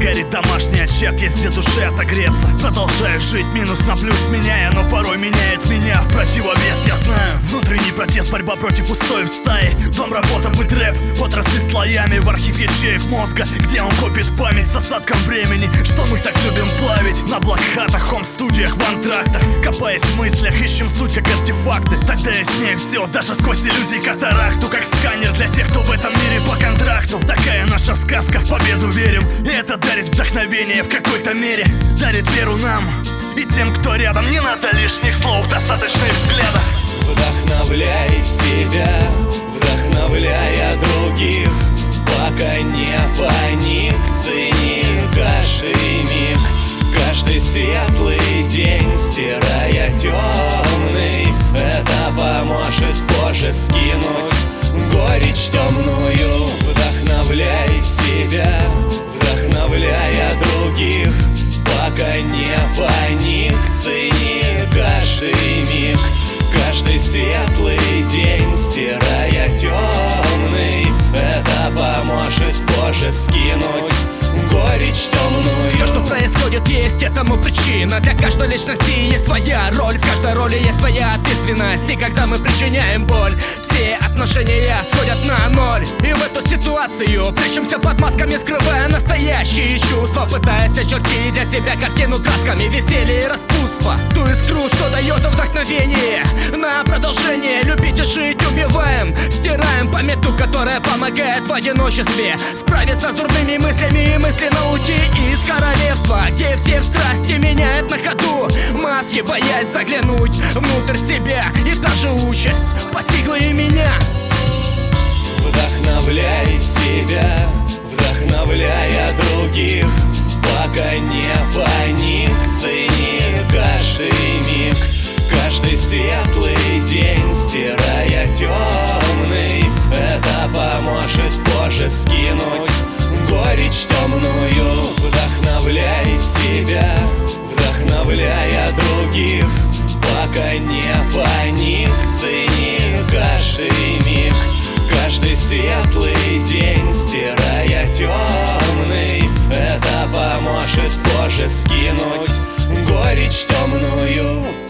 горит домашний очаг, есть где душе отогреться. Продолжаю жить, минус на плюс меняя, но порой меняет меня противовес, я знаю. Внутренний протест, борьба против устоев стаи. Дом, работа, быт, рэп, отрасли слоями. В архив ячеек мозга, где он копит память с осадком времени, что мы так любим плавить. На блокхатах, хом-студиях, в антрактах, копаясь в мыслях, ищем суть как артефакты. Тогда яснее все, даже сквозь иллюзии катаракту, как сканер для тех, кто в этом мире по контракту. Такая наша сказка, в победу верим, и это дарит вдохновение в какой-то мере. Дарит веру нам и тем, кто рядом. Не надо лишних слов, достаточно взгляда. Вдохновляй себя, вдохновляя других, пока не паник, цени каждый миг, каждый светлый день, стирая темный. Это поможет позже скинуть горечь темную. Вдохновляй себя, вдохновляя других, пока не паник, цени каждый миг, каждый светлый день, стирая темный. Это поможет позже скинуть горечь темную. Все, что происходит, есть этому причина. Для каждой личности есть своя роль, в каждой роли есть своя ответственность. И когда мы причиняем боль, все отношения сходят на ноль. И в эту ситуацию прячемся под масками, скрывая настоящие чувства, пытаясь очертить для себя картину красками веселья и распутства. Ту искру, что дает вдохновение на продолжение. Любить и жить убиваем, стираем пометку, которая помогает в одиночестве справиться с дурными мыслями и мысленно уйти из королевства, где все в страсти меняют на ходу маски, боясь заглянуть внутрь себя. И та же участь постигла и меня. Вдохновляй себя, вдохновляя других, пока не паник, цени каждый миг, каждый светлый день, стирая темный. Это поможет позже скинуть горечь темную. Вдохновляй себя, вдохновляя других, пока не паник, цени каждый миг, каждый светлый день, стирая темный. Это поможет позже скинуть горечь темную.